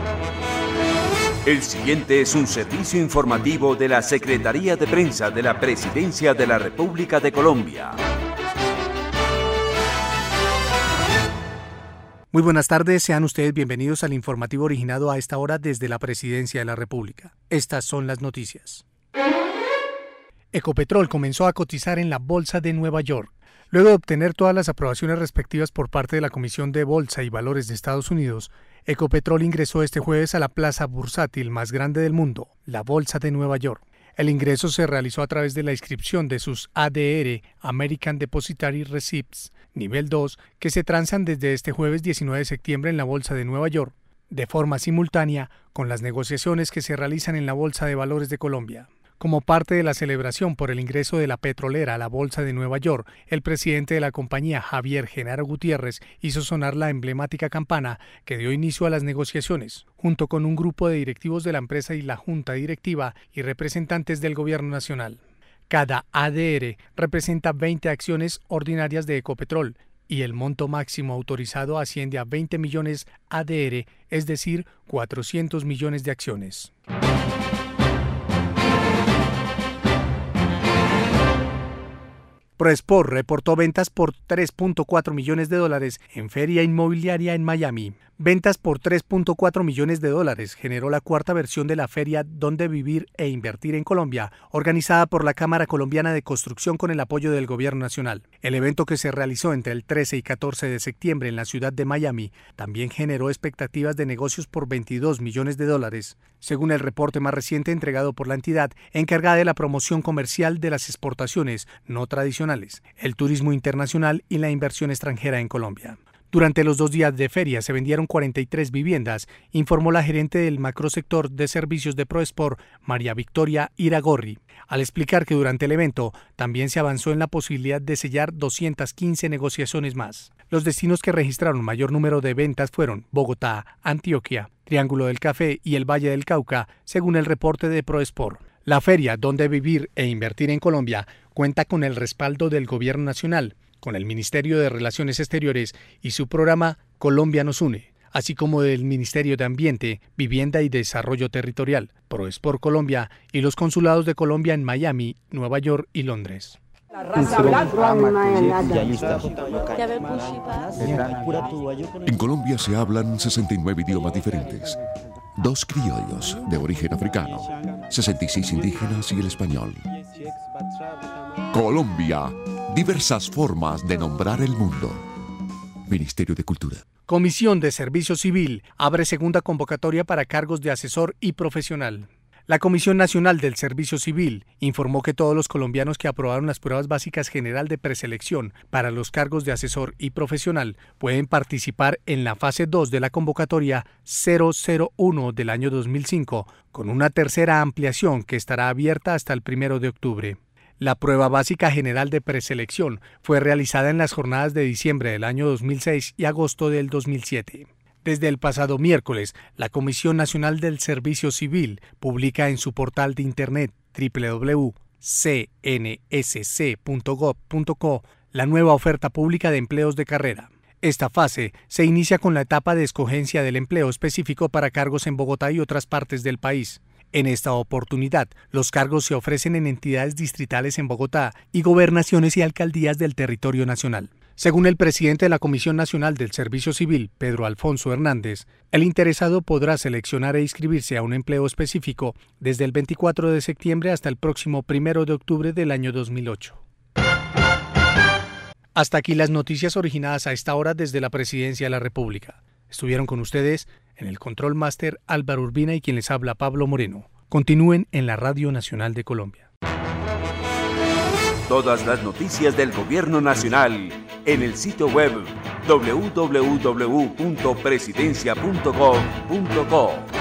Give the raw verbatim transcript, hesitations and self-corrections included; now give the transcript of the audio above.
El siguiente es un servicio informativo de la Secretaría de Prensa de la Presidencia de la República de Colombia. Muy buenas tardes, sean ustedes bienvenidos al informativo originado a esta hora desde la Presidencia de la República. Estas son las noticias. Ecopetrol comenzó a cotizar en la Bolsa de Nueva York. Luego de obtener todas las aprobaciones respectivas por parte de la Comisión de Bolsa y Valores de Estados Unidos, Ecopetrol ingresó este jueves a la plaza bursátil más grande del mundo, la Bolsa de Nueva York. El ingreso se realizó a través de la inscripción de sus A D R, American Depositary Receipts, nivel dos, que se transan desde este jueves diecinueve de septiembre en la Bolsa de Nueva York, de forma simultánea con las negociaciones que se realizan en la Bolsa de Valores de Colombia. Como parte de la celebración por el ingreso de la petrolera a la Bolsa de Nueva York, el presidente de la compañía, Javier Genaro Gutiérrez, hizo sonar la emblemática campana que dio inicio a las negociaciones, junto con un grupo de directivos de la empresa y la junta directiva y representantes del gobierno nacional. Cada A D R representa veinte acciones ordinarias de Ecopetrol y el monto máximo autorizado asciende a veinte millones A D R, es decir, cuatrocientos millones de acciones. Proesport reportó ventas por tres punto cuatro millones de dólares en feria inmobiliaria en Miami. Ventas por tres punto cuatro millones de dólares generó la cuarta versión de la feria Dónde Vivir e Invertir en Colombia, organizada por la Cámara Colombiana de Construcción con el apoyo del Gobierno Nacional. El evento, que se realizó entre el trece y catorce de septiembre en la ciudad de Miami, también generó expectativas de negocios por veintidós millones de dólares, según el reporte más reciente entregado por la entidad encargada de la promoción comercial de las exportaciones no tradicionales, el turismo internacional y la inversión extranjera en Colombia. Durante los dos días de feria se vendieron cuarenta y tres viviendas, informó la gerente del macrosector de servicios de Proesport, María Victoria Iragorri, al explicar que durante el evento también se avanzó en la posibilidad de sellar doscientas quince negociaciones más. Los destinos que registraron mayor número de ventas fueron Bogotá, Antioquia, Triángulo del Café y el Valle del Cauca, según el reporte de Proesport. La feria Dónde Vivir e Invertir en Colombia cuenta con el respaldo del Gobierno Nacional, con el Ministerio de Relaciones Exteriores y su programa Colombia nos une, así como del Ministerio de Ambiente, Vivienda y Desarrollo Territorial, Proesport Colombia y los consulados de Colombia en Miami, Nueva York y Londres. En Colombia se hablan sesenta y nueve idiomas diferentes, dos criollos de origen africano, sesenta y seis indígenas y el español. Colombia, diversas formas de nombrar el mundo. Ministerio de Cultura. Comisión de Servicio Civil abre segunda convocatoria para cargos de asesor y profesional. La Comisión Nacional del Servicio Civil informó que todos los colombianos que aprobaron las pruebas básicas general de preselección para los cargos de asesor y profesional pueden participar en la fase dos de la convocatoria cero cero uno del año dos mil cinco, con una tercera ampliación que estará abierta hasta el primero de octubre. La prueba básica general de preselección fue realizada en las jornadas de diciembre del año dos mil seis y agosto del dos mil siete. Desde el pasado miércoles, la Comisión Nacional del Servicio Civil publica en su portal de internet doble u doble u doble u punto c n s c punto gov punto co la nueva oferta pública de empleos de carrera. Esta fase se inicia con la etapa de escogencia del empleo específico para cargos en Bogotá y otras partes del país. En esta oportunidad, los cargos se ofrecen en entidades distritales en Bogotá y gobernaciones y alcaldías del territorio nacional. Según el presidente de la Comisión Nacional del Servicio Civil, Pedro Alfonso Hernández, el interesado podrá seleccionar e inscribirse a un empleo específico desde el veinticuatro de septiembre hasta el próximo primero de octubre del año dos mil ocho. Hasta aquí las noticias originadas a esta hora desde la Presidencia de la República. Estuvieron con ustedes en el Control Máster Álvaro Urbina y quien les habla Pablo Moreno. Continúen en la Radio Nacional de Colombia. Todas las noticias del Gobierno Nacional en el sitio web doble u doble u doble u punto presidencia punto gov punto co.